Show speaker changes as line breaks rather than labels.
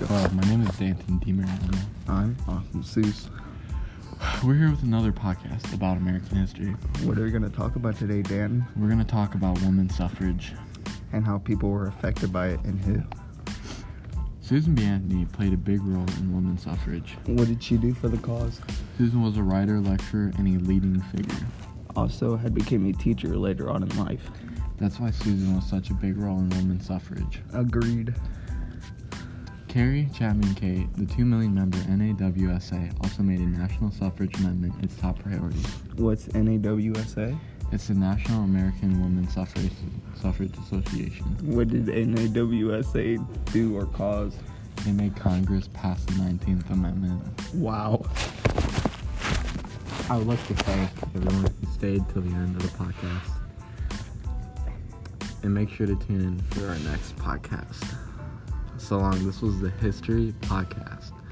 My name is Danton DiMarano.
I'm Austin Seuss.
We're here with another podcast about American history.
What are we going to talk about today, Dan?
We're going to talk about women's suffrage.
And how people were affected by it and who.
Susan B. Anthony played a big role in women's suffrage.
What did she do for the cause?
Susan was a writer, lecturer, and a leading figure.
Also had became a teacher later on in life.
That's why Susan was such a big role in women's suffrage.
Agreed.
Carrie Chapman Catt, the 2 million member NAWSA, also made a national suffrage amendment its top priority.
What's NAWSA?
It's the National American Women's Suffrage Association.
What did NAWSA do or cause?
They made Congress pass the 19th Amendment.
Wow.
I would like to thank everyone who stayed till the end of the podcast. And make sure to tune in for our next podcast. So long. This was the History Podcast.